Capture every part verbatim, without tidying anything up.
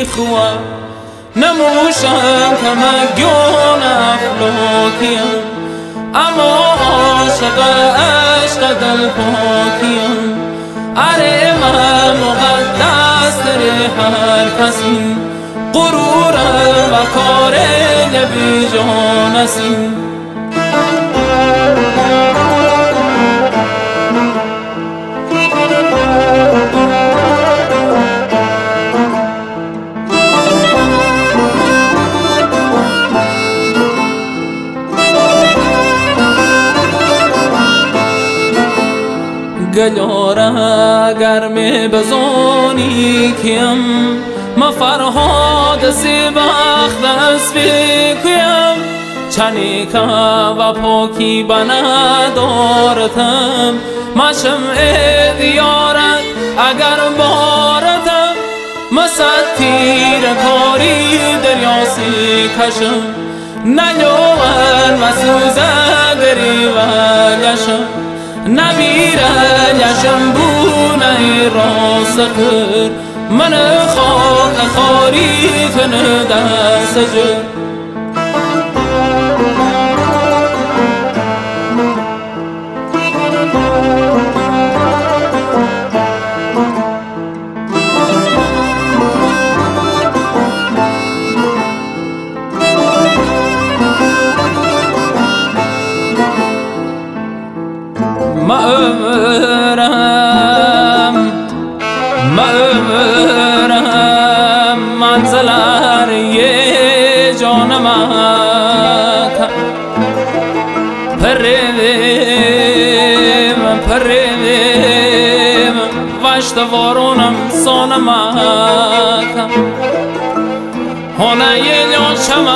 خواه نموشم کمگیون افلاکیم اما عاشق عشق دل پاکیم اره من مقدس تر هر کسی غرورم و کار بی جانسی گلیاره گرم بزانی کیم ما فرهاد سی بخت اسبی کیم چنی که و پاکی بنا دارتم ما شمع دیارت اگر بارتم ما ستیر کاری دریاسی کشم نیوان و سوزه گری و لشم نمیره لشم بونه راست کر من خاک خاری تنه دست جر ما عمرم ما عمرم منزلر یه جانم پریم پریم وشت وارونم سانم هنه یه جانشم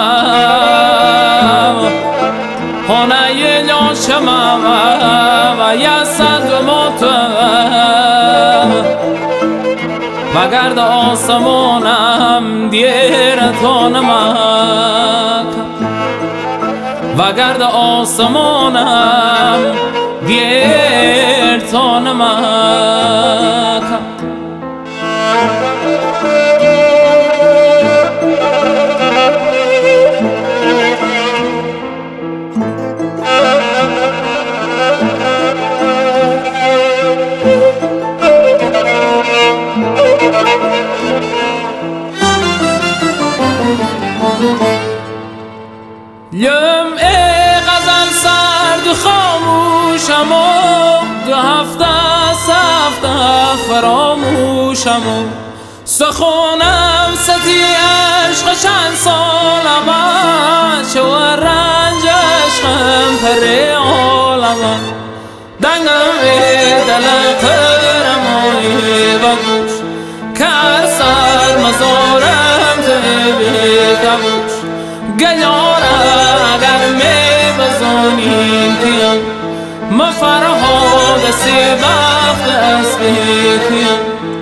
هنه یه جانشم و یه صد موتم و گرد آسمانم دیر تانمک و گرد آسمانم دیر تانمک یم ای غزل سرد خاموشم و دو هفته سفته فراموشم و سخونم ستی عشق چند سالم چه و رنج عشقم پر عالم دنگم ای دل قرم و ای بگوش که هر سر مزارم تبی کبوش گلیاره اگر می بزانیم کیم ما فرهاد سی بخت اسبی کیم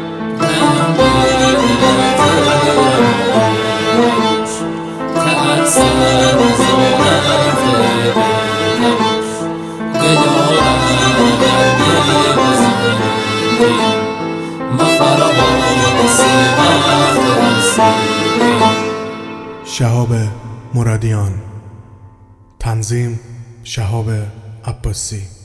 که هر سر مزارم تبی کبوش گلیاره اگر می بزانیم کیم ما فرهاد سی بخت اسبی کیم. شهاب مرادیان، تنظیم شهاب عباسی.